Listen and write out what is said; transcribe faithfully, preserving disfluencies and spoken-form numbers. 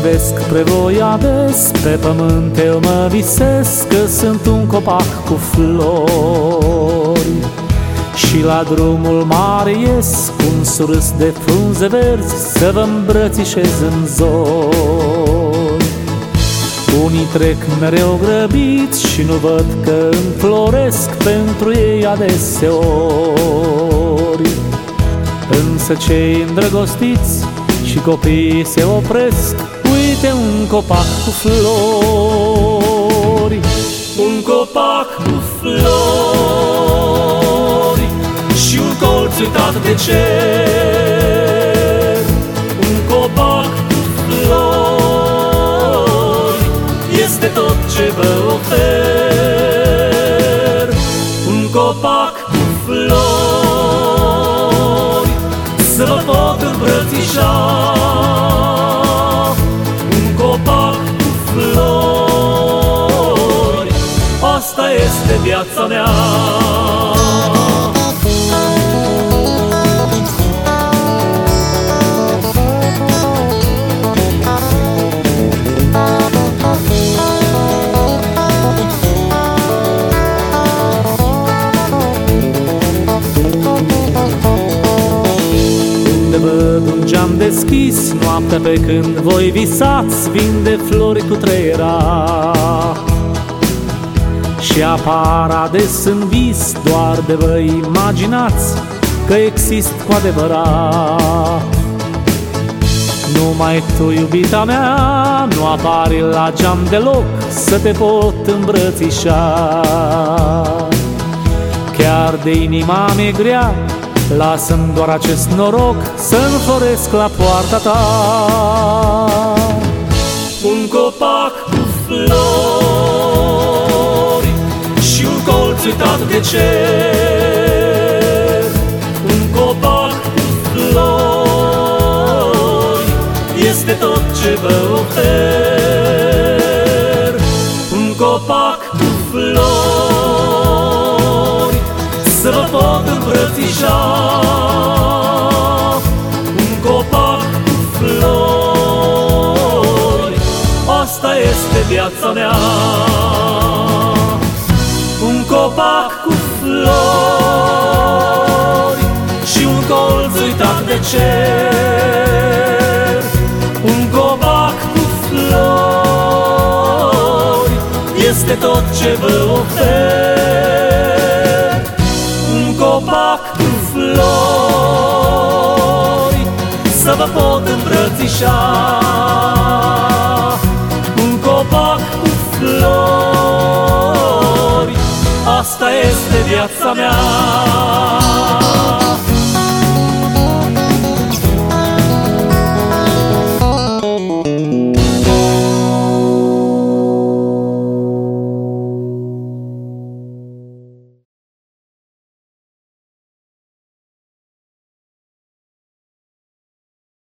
privesc spre voi ades, pe pământ eu mă visesc că sunt un copac cu flori. Și la drumul mare ies cu un surâs de frunze verzi să vă îmbrățișez în zori. Unii trec mereu grăbiți și nu văd că înfloresc pentru ei adeseori. Însă cei îndrăgostiți și copiii se opresc, uite un copac cu flori. Un copac cu flori și un colț uitat de cer. Un copac cu flori este tot ce vă ofer. Un copac cu flori să vă pot îmbrățișa. Un copac cu flori, asta este viața mea. Văd un geam deschis noaptea pe când voi visați, vin de flori cu treiera și apar ades în vis, doar de vă imaginați că exist cu adevărat. Numai tu, iubita mea, nu apari la geam deloc să te pot îmbrățișa. Chiar de inima mi-e grea, lasă-mi doar acest noroc să înfloresc la poarta ta. Un copac cu flori și un colț uitat de cer. Un copac cu flori este tot ce vă ofer. Un copac cu flori să vă pot îmbrățișa. Un copac cu flori, asta este viața mea. Un copac cu flori și un colț uitat de cer. Un copac cu flori este tot ce vă ofer. Un copac cu flori să vă pot îmbrățișa. Un copac cu flori, asta este viața mea.